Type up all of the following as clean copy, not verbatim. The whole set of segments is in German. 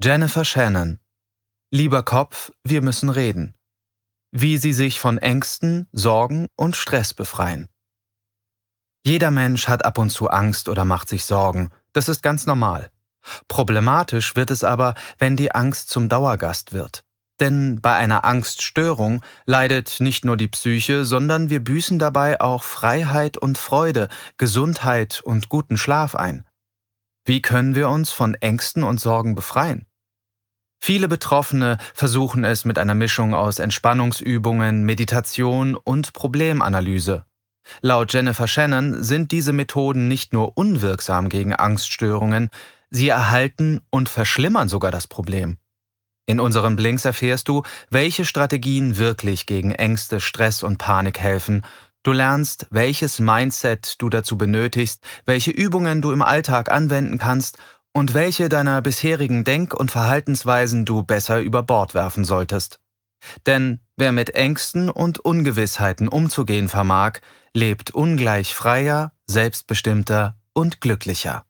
Jennifer Shannon. Lieber Kopf, wir müssen reden. Wie Sie sich von Ängsten, Sorgen und Stress befreien. Jeder Mensch hat ab und zu Angst oder macht sich Sorgen. Das ist ganz normal. Problematisch wird es aber, wenn die Angst zum Dauergast wird. Denn bei einer Angststörung leidet nicht nur die Psyche, sondern wir büßen dabei auch Freiheit und Freude, Gesundheit und guten Schlaf ein. Wie können wir uns von Ängsten und Sorgen befreien? Viele Betroffene versuchen es mit einer Mischung aus Entspannungsübungen, Meditation und Problemanalyse. Laut Jennifer Shannon sind diese Methoden nicht nur unwirksam gegen Angststörungen, sie erhalten und verschlimmern sogar das Problem. In unseren Blinks erfährst du, welche Strategien wirklich gegen Ängste, Stress und Panik helfen. Du lernst, welches Mindset du dazu benötigst, welche Übungen du im Alltag anwenden kannst und welche deiner bisherigen Denk- und Verhaltensweisen du besser über Bord werfen solltest. Denn wer mit Ängsten und Ungewissheiten umzugehen vermag, lebt ungleich freier, selbstbestimmter und glücklicher.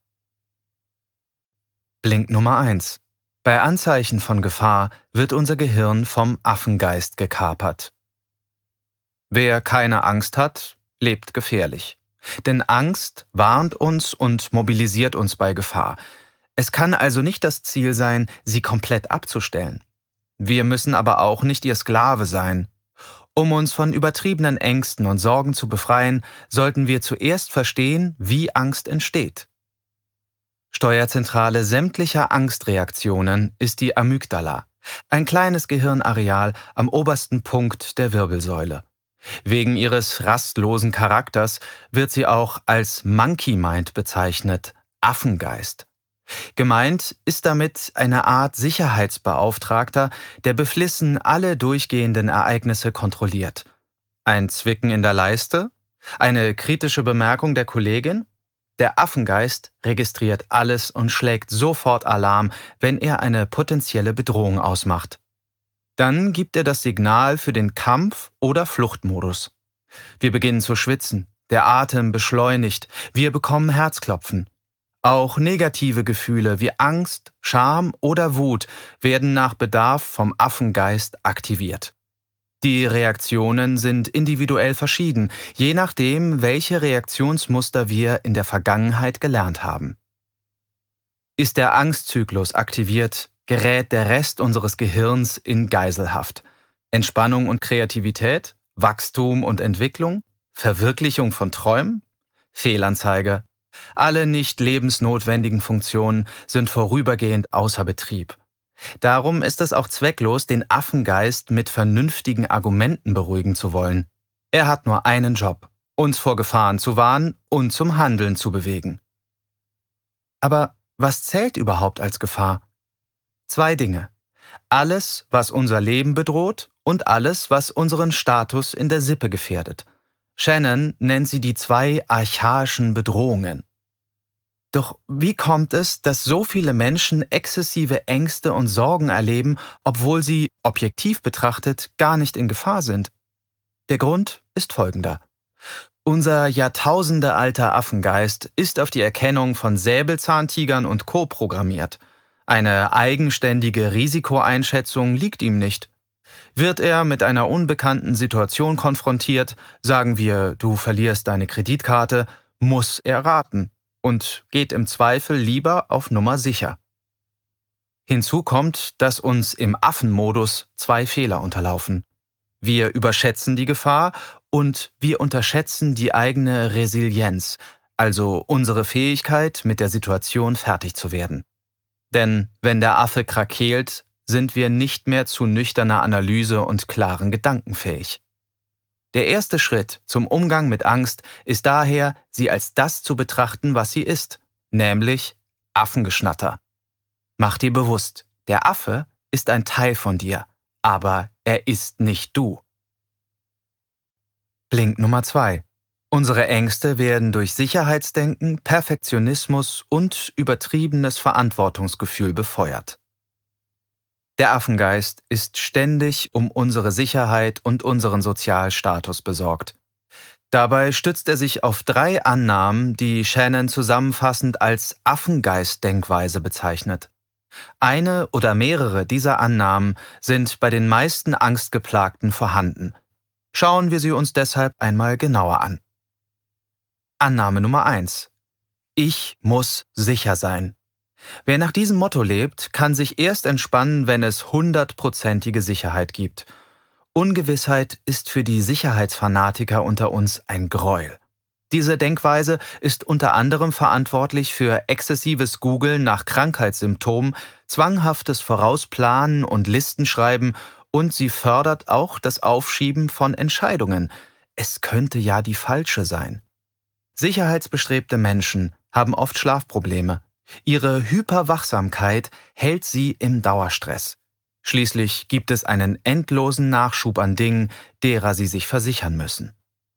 Blink Nummer 1. Bei Anzeichen von Gefahr wird unser Gehirn vom Affengeist gekapert. Wer keine Angst hat, lebt gefährlich. Denn Angst warnt uns und mobilisiert uns bei Gefahr. Es kann also nicht das Ziel sein, sie komplett abzustellen. Wir müssen aber auch nicht ihr Sklave sein. Um uns von übertriebenen Ängsten und Sorgen zu befreien, sollten wir zuerst verstehen, wie Angst entsteht. Steuerzentrale sämtlicher Angstreaktionen ist die Amygdala, ein kleines Gehirnareal am obersten Punkt der Wirbelsäule. Wegen ihres rastlosen Charakters wird sie auch als Monkey Mind bezeichnet, Affengeist. Gemeint ist damit eine Art Sicherheitsbeauftragter, der beflissen alle durchgehenden Ereignisse kontrolliert. Ein Zwicken in der Leiste? Eine kritische Bemerkung der Kollegin? Der Affengeist registriert alles und schlägt sofort Alarm, wenn er eine potenzielle Bedrohung ausmacht. Dann gibt er das Signal für den Kampf- oder Fluchtmodus. Wir beginnen zu schwitzen, der Atem beschleunigt, wir bekommen Herzklopfen. Auch negative Gefühle wie Angst, Scham oder Wut werden nach Bedarf vom Affengeist aktiviert. Die Reaktionen sind individuell verschieden, je nachdem, welche Reaktionsmuster wir in der Vergangenheit gelernt haben. Ist der Angstzyklus aktiviert, gerät der Rest unseres Gehirns in Geiselhaft. Entspannung und Kreativität, Wachstum und Entwicklung, Verwirklichung von Träumen, Fehlanzeige. Alle nicht lebensnotwendigen Funktionen sind vorübergehend außer Betrieb. Darum ist es auch zwecklos, den Affengeist mit vernünftigen Argumenten beruhigen zu wollen. Er hat nur einen Job: uns vor Gefahren zu warnen und zum Handeln zu bewegen. Aber was zählt überhaupt als Gefahr? Zwei Dinge: alles, was unser Leben bedroht, und alles, was unseren Status in der Sippe gefährdet. Shannon nennt sie die zwei archaischen Bedrohungen. Doch wie kommt es, dass so viele Menschen exzessive Ängste und Sorgen erleben, obwohl sie, objektiv betrachtet, gar nicht in Gefahr sind? Der Grund ist folgender. Unser jahrtausendealter Affengeist ist auf die Erkennung von Säbelzahntigern und Co. programmiert. Eine eigenständige Risikoeinschätzung liegt ihm nicht. Wird er mit einer unbekannten Situation konfrontiert, sagen wir, du verlierst deine Kreditkarte, muss er raten und geht im Zweifel lieber auf Nummer sicher. Hinzu kommt, dass uns im Affenmodus zwei Fehler unterlaufen. Wir überschätzen die Gefahr und wir unterschätzen die eigene Resilienz, also unsere Fähigkeit, mit der Situation fertig zu werden. Denn wenn der Affe krakeelt, sind wir nicht mehr zu nüchterner Analyse und klaren Gedanken fähig. Der erste Schritt zum Umgang mit Angst ist daher, sie als das zu betrachten, was sie ist, nämlich Affengeschnatter. Mach dir bewusst, der Affe ist ein Teil von dir, aber er ist nicht du. Blink Nummer 2. Unsere Ängste werden durch Sicherheitsdenken, Perfektionismus und übertriebenes Verantwortungsgefühl befeuert. Der Affengeist ist ständig um unsere Sicherheit und unseren Sozialstatus besorgt. Dabei stützt er sich auf 3 Annahmen, die Shannon zusammenfassend als Affengeist-Denkweise bezeichnet. Eine oder mehrere dieser Annahmen sind bei den meisten Angstgeplagten vorhanden. Schauen wir sie uns deshalb einmal genauer an. Annahme Nummer 1: Ich muss sicher sein. Wer nach diesem Motto lebt, kann sich erst entspannen, wenn es hundertprozentige Sicherheit gibt. Ungewissheit ist für die Sicherheitsfanatiker unter uns ein Gräuel. Diese Denkweise ist unter anderem verantwortlich für exzessives Googeln nach Krankheitssymptomen, zwanghaftes Vorausplanen und Listenschreiben, und sie fördert auch das Aufschieben von Entscheidungen. Es könnte ja die falsche sein. Sicherheitsbestrebte Menschen haben oft Schlafprobleme. Ihre Hyperwachsamkeit hält sie im Dauerstress. Schließlich gibt es einen endlosen Nachschub an Dingen, derer sie sich versichern müssen.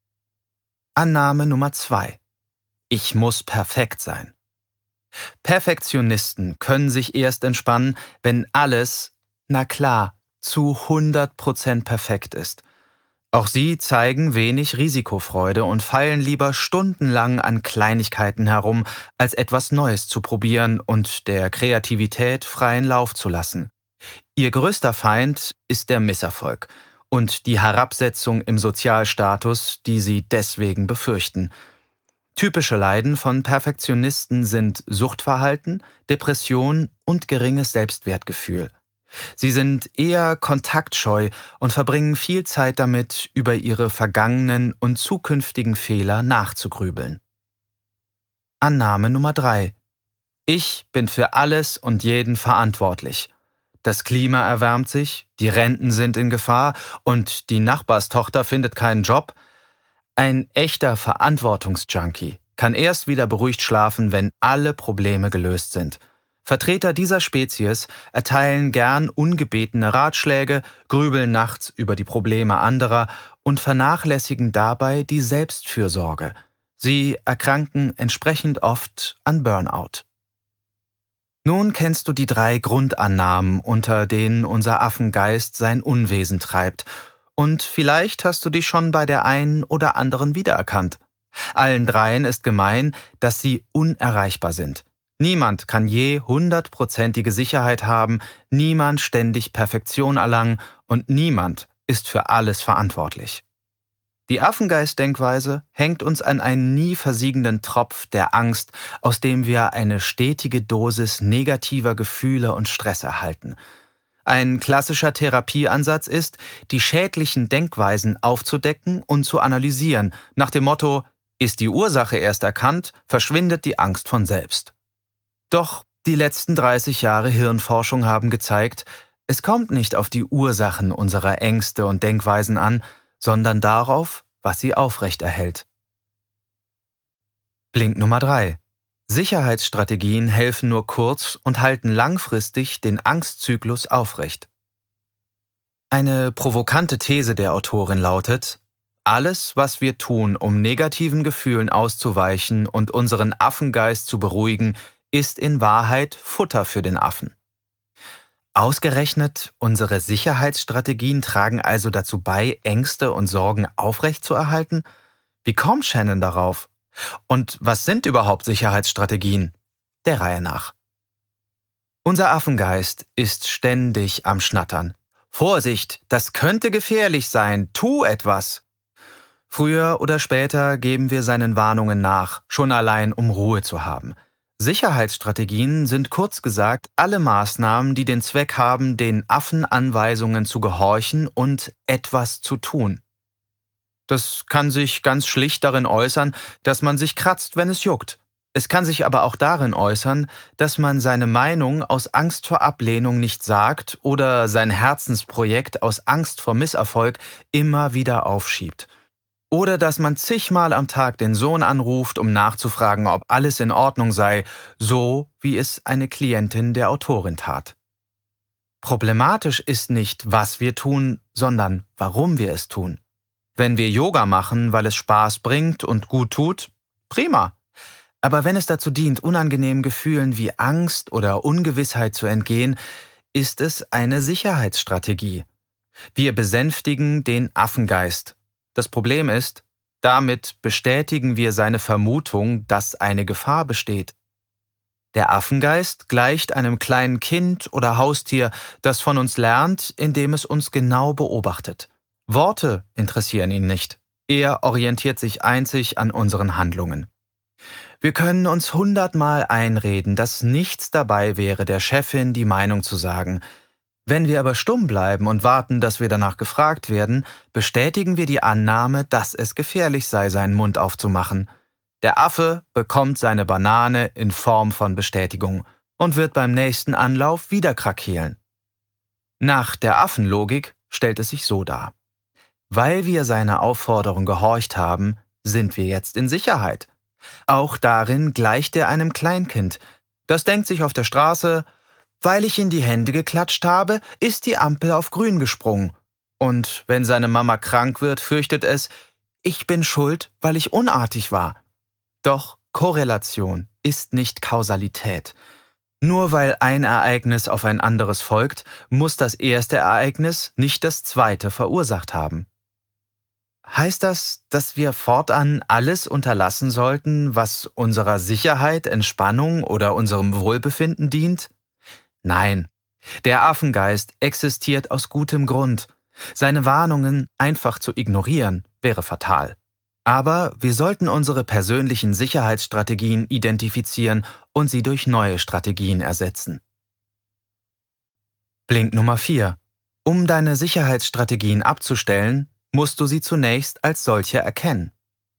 Annahme Nummer 2: Ich muss perfekt sein. Perfektionisten können sich erst entspannen, wenn alles, na klar, zu 100% perfekt ist. Auch sie zeigen wenig Risikofreude und feilen lieber stundenlang an Kleinigkeiten herum, als etwas Neues zu probieren und der Kreativität freien Lauf zu lassen. Ihr größter Feind ist der Misserfolg und die Herabsetzung im Sozialstatus, die sie deswegen befürchten. Typische Leiden von Perfektionisten sind Suchtverhalten, Depression und geringes Selbstwertgefühl. Sie sind eher kontaktscheu und verbringen viel Zeit damit, über ihre vergangenen und zukünftigen Fehler nachzugrübeln. Annahme Nummer 3: Ich bin für alles und jeden verantwortlich. Das Klima erwärmt sich, die Renten sind in Gefahr und die Nachbarstochter findet keinen Job. Ein echter Verantwortungsjunkie kann erst wieder beruhigt schlafen, wenn alle Probleme gelöst sind. Vertreter dieser Spezies erteilen gern ungebetene Ratschläge, grübeln nachts über die Probleme anderer und vernachlässigen dabei die Selbstfürsorge. Sie erkranken entsprechend oft an Burnout. Nun kennst du die 3 Grundannahmen, unter denen unser Affengeist sein Unwesen treibt. Und vielleicht hast du dich schon bei der einen oder anderen wiedererkannt. Allen dreien ist gemein, dass sie unerreichbar sind. Niemand kann je hundertprozentige Sicherheit haben, niemand ständig Perfektion erlangen und niemand ist für alles verantwortlich. Die Affengeist-Denkweise hängt uns an einen nie versiegenden Tropf der Angst, aus dem wir eine stetige Dosis negativer Gefühle und Stress erhalten. Ein klassischer Therapieansatz ist, die schädlichen Denkweisen aufzudecken und zu analysieren, nach dem Motto: Ist die Ursache erst erkannt, verschwindet die Angst von selbst. Doch die letzten 30 Jahre Hirnforschung haben gezeigt, es kommt nicht auf die Ursachen unserer Ängste und Denkweisen an, sondern darauf, was sie aufrechterhält. Blink Nummer 3: Sicherheitsstrategien helfen nur kurz und halten langfristig den Angstzyklus aufrecht. Eine provokante These der Autorin lautet: Alles, was wir tun, um negativen Gefühlen auszuweichen und unseren Affengeist zu beruhigen, ist in Wahrheit Futter für den Affen. Ausgerechnet unsere Sicherheitsstrategien tragen also dazu bei, Ängste und Sorgen aufrechtzuerhalten? Wie kommt Shannon darauf? Und was sind überhaupt Sicherheitsstrategien? Der Reihe nach. Unser Affengeist ist ständig am Schnattern. Vorsicht, das könnte gefährlich sein, tu etwas! Früher oder später geben wir seinen Warnungen nach, schon allein um Ruhe zu haben. Sicherheitsstrategien sind kurz gesagt alle Maßnahmen, die den Zweck haben, den Affenanweisungen zu gehorchen und etwas zu tun. Das kann sich ganz schlicht darin äußern, dass man sich kratzt, wenn es juckt. Es kann sich aber auch darin äußern, dass man seine Meinung aus Angst vor Ablehnung nicht sagt oder sein Herzensprojekt aus Angst vor Misserfolg immer wieder aufschiebt. Oder dass man zigmal am Tag den Sohn anruft, um nachzufragen, ob alles in Ordnung sei, so wie es eine Klientin der Autorin tat. Problematisch ist nicht, was wir tun, sondern warum wir es tun. Wenn wir Yoga machen, weil es Spaß bringt und gut tut, prima. Aber wenn es dazu dient, unangenehmen Gefühlen wie Angst oder Ungewissheit zu entgehen, ist es eine Sicherheitsstrategie. Wir besänftigen den Affengeist. Das Problem ist, damit bestätigen wir seine Vermutung, dass eine Gefahr besteht. Der Affengeist gleicht einem kleinen Kind oder Haustier, das von uns lernt, indem es uns genau beobachtet. Worte interessieren ihn nicht. Er orientiert sich einzig an unseren Handlungen. Wir können uns 100-mal einreden, dass nichts dabei wäre, der Chefin die Meinung zu sagen. Wenn wir aber stumm bleiben und warten, dass wir danach gefragt werden, bestätigen wir die Annahme, dass es gefährlich sei, seinen Mund aufzumachen. Der Affe bekommt seine Banane in Form von Bestätigung und wird beim nächsten Anlauf wieder krakeelen. Nach der Affenlogik stellt es sich so dar. Weil wir seiner Aufforderung gehorcht haben, sind wir jetzt in Sicherheit. Auch darin gleicht er einem Kleinkind. Das denkt sich auf der Straße: Weil ich in die Hände geklatscht habe, ist die Ampel auf grün gesprungen. Und wenn seine Mama krank wird, fürchtet es: Ich bin schuld, weil ich unartig war. Doch Korrelation ist nicht Kausalität. Nur weil ein Ereignis auf ein anderes folgt, muss das erste Ereignis nicht das zweite verursacht haben. Heißt das, dass wir fortan alles unterlassen sollten, was unserer Sicherheit, Entspannung oder unserem Wohlbefinden dient? Nein, der Affengeist existiert aus gutem Grund. Seine Warnungen einfach zu ignorieren, wäre fatal. Aber wir sollten unsere persönlichen Sicherheitsstrategien identifizieren und sie durch neue Strategien ersetzen. Blink Nummer 4. Um deine Sicherheitsstrategien abzustellen, musst du sie zunächst als solche erkennen.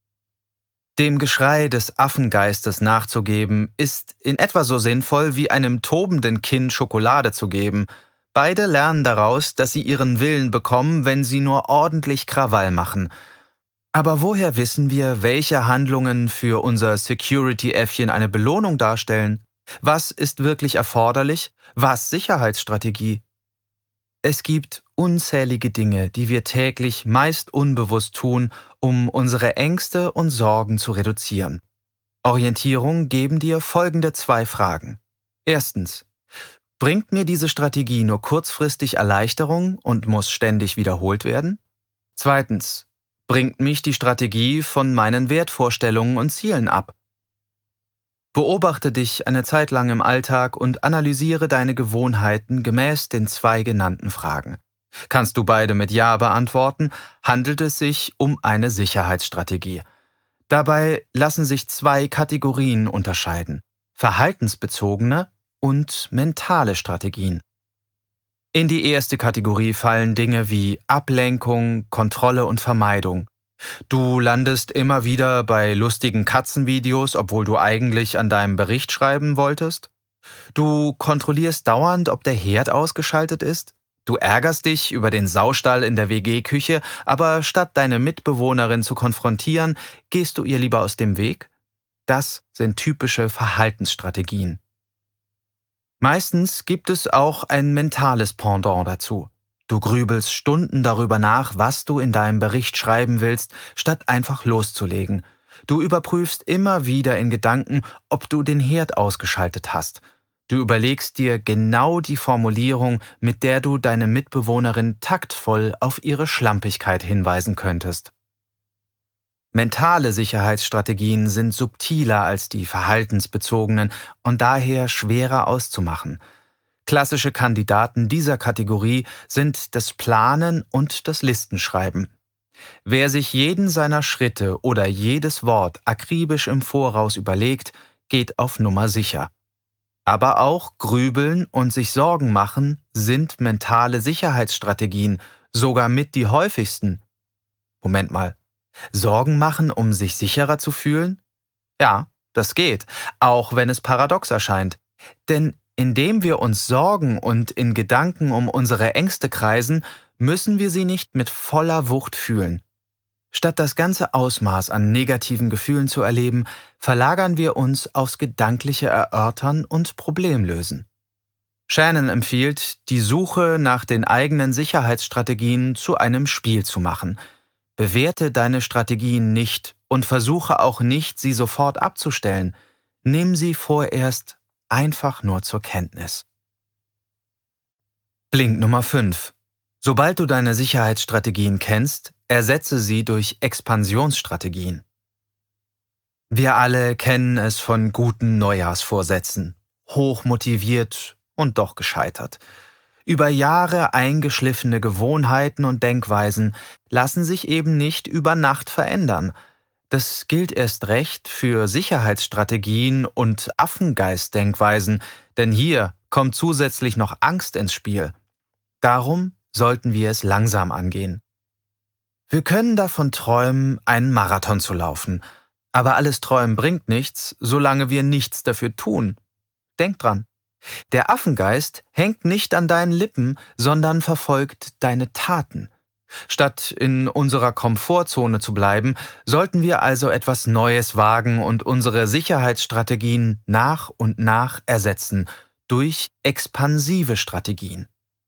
Dem Geschrei des Affengeistes nachzugeben, ist in etwa so sinnvoll wie einem tobenden Kind Schokolade zu geben. Beide lernen daraus, dass sie ihren Willen bekommen, wenn sie nur ordentlich Krawall machen. Aber woher wissen wir, welche Handlungen für unser Security-Äffchen eine Belohnung darstellen? Was ist wirklich erforderlich? Was Sicherheitsstrategie? Es gibt unzählige Dinge, die wir täglich meist unbewusst tun, um unsere Ängste und Sorgen zu reduzieren. Orientierung geben dir folgende 2 Fragen. Erstens: Bringt mir diese Strategie nur kurzfristig Erleichterung und muss ständig wiederholt werden? Zweitens: Bringt mich die Strategie von meinen Wertvorstellungen und Zielen ab? Beobachte dich eine Zeit lang im Alltag und analysiere deine Gewohnheiten gemäß den 2 genannten Fragen. Kannst du beide mit Ja beantworten, handelt es sich um eine Sicherheitsstrategie. Dabei lassen sich 2 Kategorien unterscheiden: verhaltensbezogene und mentale Strategien. In die erste Kategorie fallen Dinge wie Ablenkung, Kontrolle und Vermeidung. Du landest immer wieder bei lustigen Katzenvideos, obwohl du eigentlich an deinem Bericht schreiben wolltest. Du kontrollierst dauernd, ob der Herd ausgeschaltet ist. Du ärgerst dich über den Saustall in der WG-Küche, aber statt deine Mitbewohnerin zu konfrontieren, gehst du ihr lieber aus dem Weg. Das sind typische Verhaltensstrategien. Meistens gibt es auch ein mentales Pendant dazu. Du grübelst Stunden darüber nach, was du in deinem Bericht schreiben willst, statt einfach loszulegen. Du überprüfst immer wieder in Gedanken, ob du den Herd ausgeschaltet hast. Du überlegst dir genau die Formulierung, mit der du deine Mitbewohnerin taktvoll auf ihre Schlampigkeit hinweisen könntest. Mentale Sicherheitsstrategien sind subtiler als die verhaltensbezogenen und daher schwerer auszumachen. Klassische Kandidaten dieser Kategorie sind das Planen und das Listenschreiben. Wer sich jeden seiner Schritte oder jedes Wort akribisch im Voraus überlegt, geht auf Nummer sicher. Aber auch Grübeln und sich Sorgen machen sind mentale Sicherheitsstrategien, sogar mit die häufigsten. Moment mal, Sorgen machen, um sich sicherer zu fühlen? Ja, das geht, auch wenn es paradox erscheint. Denn indem wir uns sorgen und in Gedanken um unsere Ängste kreisen, müssen wir sie nicht mit voller Wucht fühlen. Statt das ganze Ausmaß an negativen Gefühlen zu erleben, verlagern wir uns aufs gedankliche Erörtern und Problemlösen. Shannon empfiehlt, die Suche nach den eigenen Sicherheitsstrategien zu einem Spiel zu machen. Bewerte deine Strategien nicht und versuche auch nicht, sie sofort abzustellen. Nimm sie vorerst einfach nur zur Kenntnis. Blink Nummer 5. Sobald du deine Sicherheitsstrategien kennst, ersetze sie durch Expansionsstrategien. Wir alle kennen es von guten Neujahrsvorsätzen. hochmotiviert und doch gescheitert. Über Jahre eingeschliffene Gewohnheiten und Denkweisen lassen sich eben nicht über Nacht verändern. Das gilt erst recht für Sicherheitsstrategien und Affengeist-Denkweisen, denn hier kommt zusätzlich noch Angst ins Spiel. Darum sollten wir es langsam angehen. Wir können davon träumen, einen Marathon zu laufen. Aber alles Träumen bringt nichts, solange wir nichts dafür tun. Denk dran. Der Affengeist hängt nicht an deinen Lippen, sondern verfolgt deine Taten. Statt in unserer Komfortzone zu bleiben, sollten wir also etwas Neues wagen und unsere Sicherheitsstrategien nach und nach ersetzen durch expansive Strategien.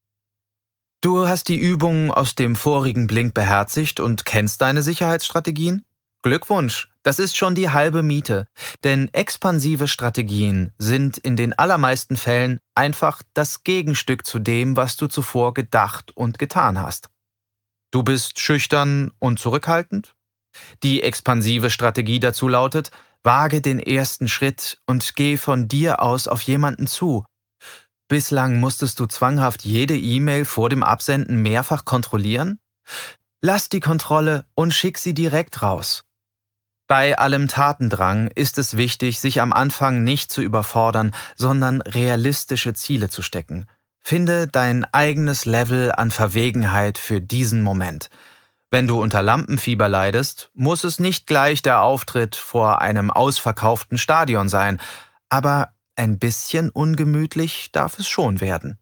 Du hast die Übungen aus dem vorigen Blink beherzigt und kennst deine Sicherheitsstrategien? Glückwunsch, das ist schon die halbe Miete, denn expansive Strategien sind in den allermeisten Fällen einfach das Gegenstück zu dem, was du zuvor gedacht und getan hast. Du bist schüchtern und zurückhaltend? Die expansive Strategie dazu lautet, wage den ersten Schritt und geh von dir aus auf jemanden zu. Bislang musstest du zwanghaft jede E-Mail vor dem Absenden mehrfach kontrollieren? Lass die Kontrolle und schick sie direkt raus. Bei allem Tatendrang ist es wichtig, sich am Anfang nicht zu überfordern, sondern realistische Ziele zu stecken. Finde dein eigenes Level an Verwegenheit für diesen Moment. Wenn du unter Lampenfieber leidest, muss es nicht gleich der Auftritt vor einem ausverkauften Stadion sein, aber ein bisschen ungemütlich darf es schon werden.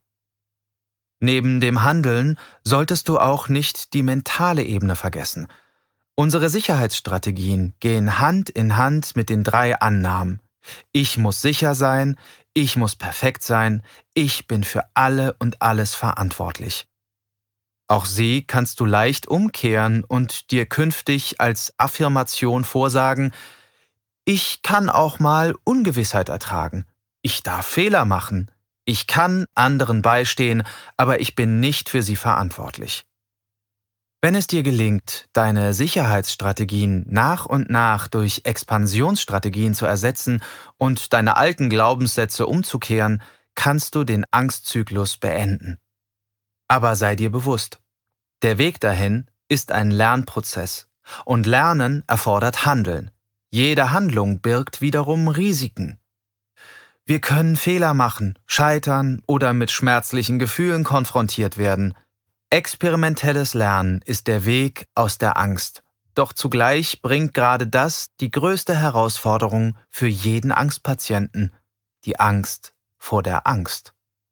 Neben dem Handeln solltest du auch nicht die mentale Ebene vergessen. Unsere Sicherheitsstrategien gehen Hand in Hand mit den 3 Annahmen. Ich muss sicher sein, ich muss perfekt sein, ich bin für alle und alles verantwortlich. Auch sie kannst du leicht umkehren und dir künftig als Affirmation vorsagen, ich kann auch mal Ungewissheit ertragen. Ich darf Fehler machen. Ich kann anderen beistehen, aber ich bin nicht für sie verantwortlich. Wenn es dir gelingt, deine Sicherheitsstrategien nach und nach durch Expansionsstrategien zu ersetzen und deine alten Glaubenssätze umzukehren, kannst du den Angstzyklus beenden. Aber sei dir bewusst, der Weg dahin ist ein Lernprozess und Lernen erfordert Handeln. Jede Handlung birgt wiederum Risiken. Wir können Fehler machen, scheitern oder mit schmerzlichen Gefühlen konfrontiert werden. Experimentelles Lernen ist der Weg aus der Angst. Doch zugleich bringt gerade das die größte Herausforderung für jeden Angstpatienten, die Angst vor der Angst.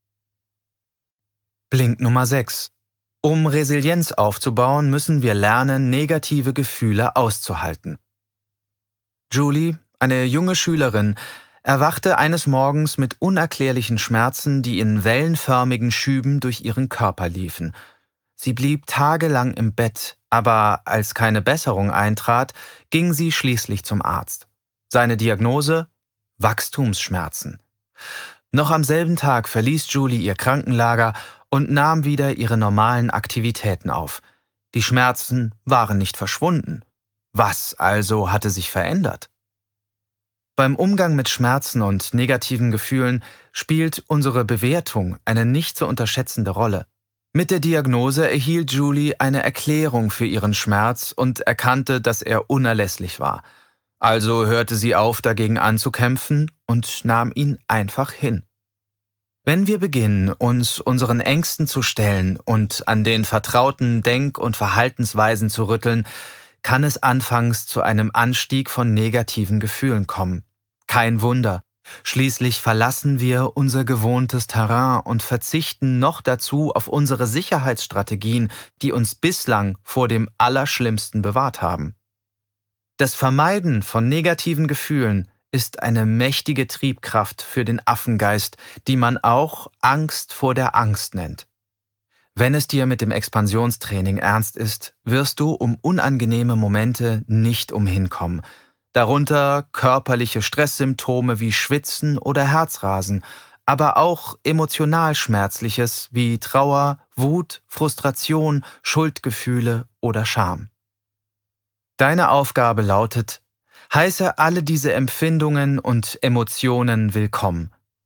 Blink Nummer 6. Um Resilienz aufzubauen, müssen wir lernen, negative Gefühle auszuhalten. Julie, eine junge Schülerin, erwachte eines Morgens mit unerklärlichen Schmerzen, die in wellenförmigen Schüben durch ihren Körper liefen. Sie blieb tagelang im Bett, aber als keine Besserung eintrat, ging sie schließlich zum Arzt. Seine Diagnose? Wachstumsschmerzen. Noch am selben Tag verließ Julie ihr Krankenlager und nahm wieder ihre normalen Aktivitäten auf. Die Schmerzen waren nicht verschwunden. Was also hatte sich verändert? Beim Umgang mit Schmerzen und negativen Gefühlen spielt unsere Bewertung eine nicht zu unterschätzende Rolle. Mit der Diagnose erhielt Julie eine Erklärung für ihren Schmerz und erkannte, dass er unerlässlich war. Also hörte sie auf, dagegen anzukämpfen und nahm ihn einfach hin. Wenn wir beginnen, uns unseren Ängsten zu stellen und an den vertrauten Denk- und Verhaltensweisen zu rütteln, kann es anfangs zu einem Anstieg von negativen Gefühlen kommen. Kein Wunder. Schließlich verlassen wir unser gewohntes Terrain und verzichten noch dazu auf unsere Sicherheitsstrategien, die uns bislang vor dem Allerschlimmsten bewahrt haben. Das Vermeiden von negativen Gefühlen ist eine mächtige Triebkraft für den Affengeist, die man auch Angst vor der Angst nennt. Wenn es dir mit dem Expansionstraining ernst ist, wirst du um unangenehme Momente nicht umhinkommen. Darunter körperliche Stresssymptome wie Schwitzen oder Herzrasen, aber auch emotional Schmerzliches wie Trauer, Wut, Frustration, Schuldgefühle oder Scham. Deine Aufgabe lautet, heiße alle diese Empfindungen und Emotionen willkommen.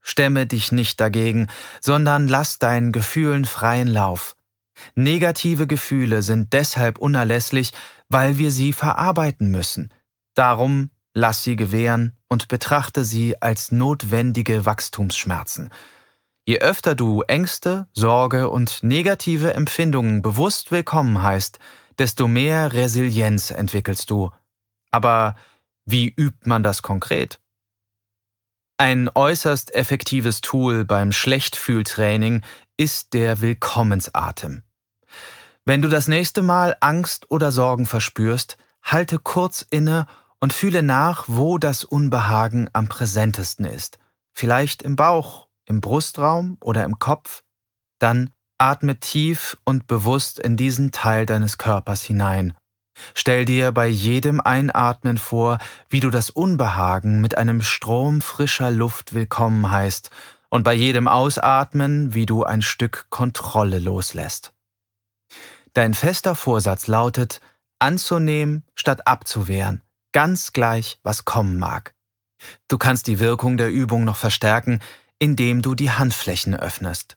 Stemme dich nicht dagegen, sondern lass deinen Gefühlen freien Lauf. Negative Gefühle sind deshalb unerlässlich, weil wir sie verarbeiten müssen. Darum lass sie gewähren und betrachte sie als notwendige Wachstumsschmerzen. Je öfter du Ängste, Sorge und negative Empfindungen bewusst willkommen heißt, desto mehr Resilienz entwickelst du. Aber wie übt man das konkret? Ein äußerst effektives Tool beim Schlechtfühltraining ist der Willkommensatem. Wenn du das nächste Mal Angst oder Sorgen verspürst, halte kurz inne und fühle nach, wo das Unbehagen am präsentesten ist. Vielleicht im Bauch, im Brustraum oder im Kopf. Dann atme tief und bewusst in diesen Teil deines Körpers hinein. Stell dir bei jedem Einatmen vor, wie du das Unbehagen mit einem Strom frischer Luft willkommen heißt und bei jedem Ausatmen, wie du ein Stück Kontrolle loslässt. Dein fester Vorsatz lautet, anzunehmen statt abzuwehren, ganz gleich, was kommen mag. Du kannst die Wirkung der Übung noch verstärken, indem du die Handflächen öffnest.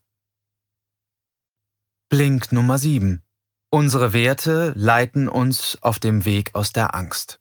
Blink Nummer 7. Unsere Werte leiten uns auf dem Weg aus der Angst.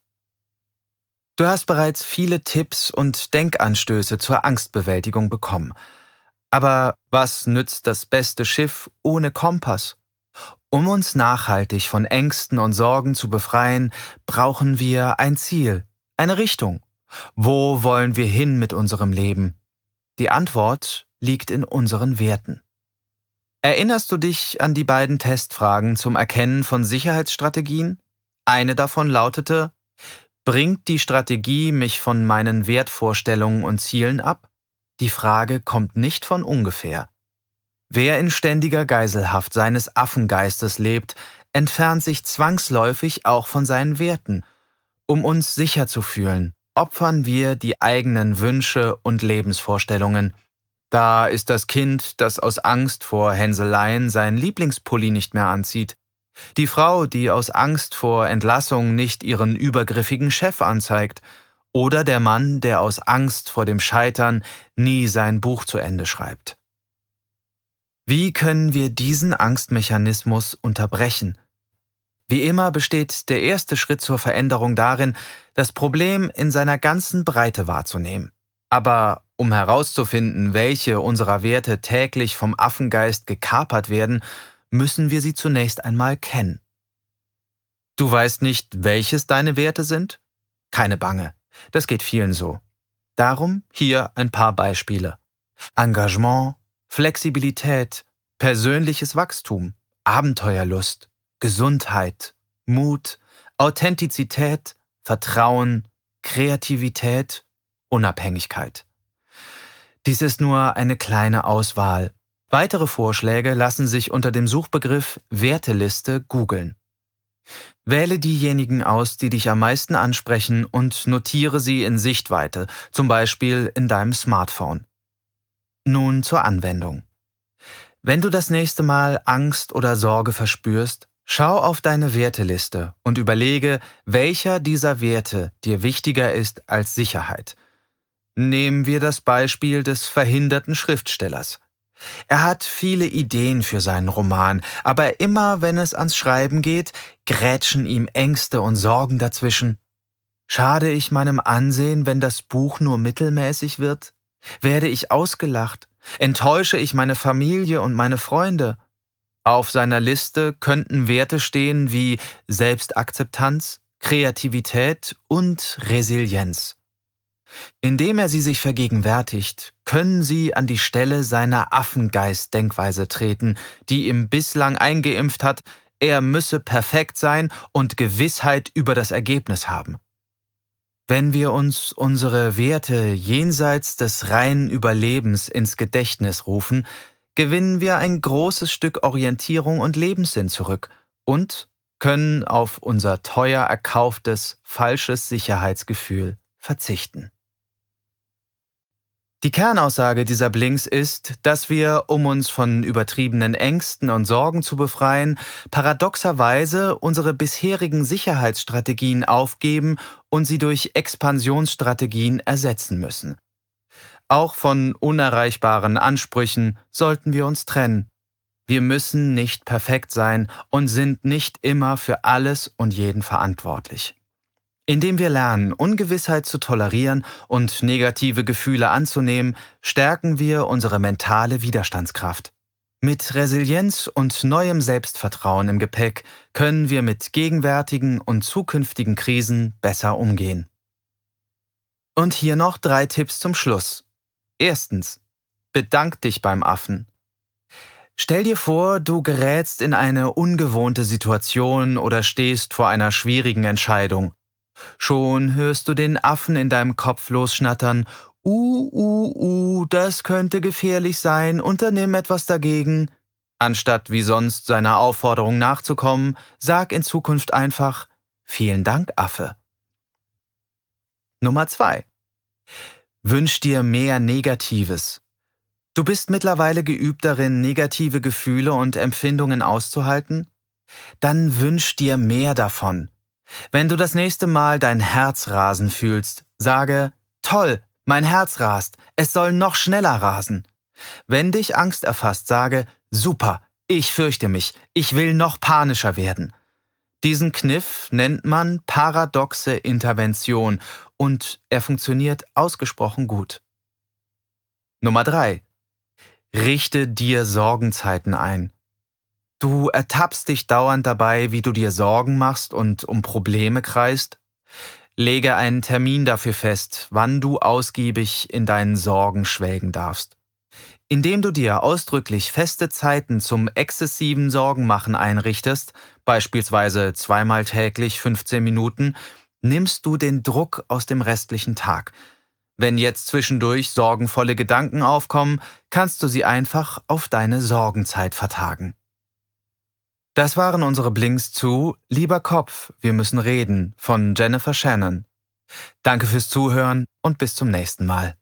Du hast bereits viele Tipps und Denkanstöße zur Angstbewältigung bekommen. Aber was nützt das beste Schiff ohne Kompass? Um uns nachhaltig von Ängsten und Sorgen zu befreien, brauchen wir ein Ziel, eine Richtung. Wo wollen wir hin mit unserem Leben? Die Antwort liegt in unseren Werten. Erinnerst du dich an die beiden Testfragen zum Erkennen von Sicherheitsstrategien? Eine davon lautete: Bringt die Strategie mich von meinen Wertvorstellungen und Zielen ab? Die Frage kommt nicht von ungefähr. Wer in ständiger Geiselhaft seines Affengeistes lebt, entfernt sich zwangsläufig auch von seinen Werten. Um uns sicher zu fühlen, opfern wir die eigenen Wünsche und Lebensvorstellungen. Da ist das Kind, das aus Angst vor Hänseleien seinen Lieblingspulli nicht mehr anzieht. Die Frau, die aus Angst vor Entlassung nicht ihren übergriffigen Chef anzeigt. Oder der Mann, der aus Angst vor dem Scheitern nie sein Buch zu Ende schreibt. Wie können wir diesen Angstmechanismus unterbrechen? Wie immer besteht der erste Schritt zur Veränderung darin, das Problem in seiner ganzen Breite wahrzunehmen. Aber um herauszufinden, welche unserer Werte täglich vom Affengeist gekapert werden, müssen wir sie zunächst einmal kennen. Du weißt nicht, welches deine Werte sind? Keine Bange, das geht vielen so. Darum hier ein paar Beispiele. Engagement, Flexibilität, persönliches Wachstum, Abenteuerlust, Gesundheit, Mut, Authentizität, Vertrauen, Kreativität, Unabhängigkeit. Dies ist nur eine kleine Auswahl. Weitere Vorschläge lassen sich unter dem Suchbegriff Werteliste googeln. Wähle diejenigen aus, die dich am meisten ansprechen und notiere sie in Sichtweite, zum Beispiel in deinem Smartphone. Nun zur Anwendung. Wenn du das nächste Mal Angst oder Sorge verspürst, schau auf deine Werteliste und überlege, welcher dieser Werte dir wichtiger ist als Sicherheit. Nehmen wir das Beispiel des verhinderten Schriftstellers. Er hat viele Ideen für seinen Roman, aber immer wenn es ans Schreiben geht, grätschen ihm Ängste und Sorgen dazwischen. Schade ich meinem Ansehen, wenn das Buch nur mittelmäßig wird? Werde ich ausgelacht? Enttäusche ich meine Familie und meine Freunde? Auf seiner Liste könnten Werte stehen wie Selbstakzeptanz, Kreativität und Resilienz. Indem er sie sich vergegenwärtigt, können sie an die Stelle seiner Affengeist-Denkweise treten, die ihm bislang eingeimpft hat, er müsse perfekt sein und Gewissheit über das Ergebnis haben. Wenn wir uns unsere Werte jenseits des reinen Überlebens ins Gedächtnis rufen, gewinnen wir ein großes Stück Orientierung und Lebenssinn zurück und können auf unser teuer erkauftes falsches Sicherheitsgefühl verzichten. Die Kernaussage dieser Blinks ist, dass wir, um uns von übertriebenen Ängsten und Sorgen zu befreien, paradoxerweise unsere bisherigen Sicherheitsstrategien aufgeben und sie durch Expansionsstrategien ersetzen müssen. Auch von unerreichbaren Ansprüchen sollten wir uns trennen. Wir müssen nicht perfekt sein und sind nicht immer für alles und jeden verantwortlich. Indem wir lernen, Ungewissheit zu tolerieren und negative Gefühle anzunehmen, stärken wir unsere mentale Widerstandskraft. Mit Resilienz und neuem Selbstvertrauen im Gepäck können wir mit gegenwärtigen und zukünftigen Krisen besser umgehen. Und hier noch 3 Tipps zum Schluss. Erstens. Bedank dich beim Affen. Stell dir vor, du gerätst in eine ungewohnte Situation oder stehst vor einer schwierigen Entscheidung. Schon hörst du den Affen in deinem Kopf losschnattern. Das könnte gefährlich sein, unternimm etwas dagegen. Anstatt wie sonst seiner Aufforderung nachzukommen, sag in Zukunft einfach, vielen Dank, Affe. Nummer 2. Wünsch dir mehr Negatives. Du bist mittlerweile geübt darin, negative Gefühle und Empfindungen auszuhalten? Dann wünsch dir mehr davon. Wenn du das nächste Mal dein Herz rasen fühlst, sage, toll, mein Herz rast, es soll noch schneller rasen. Wenn dich Angst erfasst, sage, super, ich fürchte mich, ich will noch panischer werden. Diesen Kniff nennt man paradoxe Intervention und er funktioniert ausgesprochen gut. Nummer 3. Richte dir Sorgenzeiten ein. Du ertappst dich dauernd dabei, wie du dir Sorgen machst und um Probleme kreist. Lege einen Termin dafür fest, wann du ausgiebig in deinen Sorgen schwelgen darfst. Indem du dir ausdrücklich feste Zeiten zum exzessiven Sorgenmachen einrichtest, beispielsweise 2-mal täglich 15 Minuten, nimmst du den Druck aus dem restlichen Tag. Wenn jetzt zwischendurch sorgenvolle Gedanken aufkommen, kannst du sie einfach auf deine Sorgenzeit vertagen. Das waren unsere Blinks zu Lieber Kopf, wir müssen reden von Jennifer Shannon. Danke fürs Zuhören und bis zum nächsten Mal.